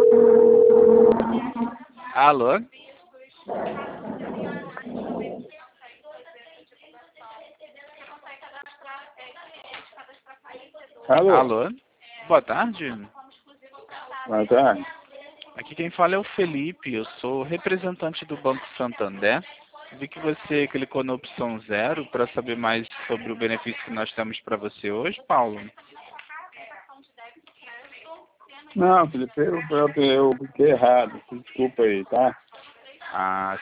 Alô? Alô? Alô? Boa tarde. Boa tarde. Aqui quem fala é o Felipe, eu sou representante do Banco Santander. Vi que você clicou na opção 0 para saber mais sobre o benefício que nós temos para você hoje, Paulo. Não, Felipe, eu fiquei errado. Desculpa aí, tá? Ah,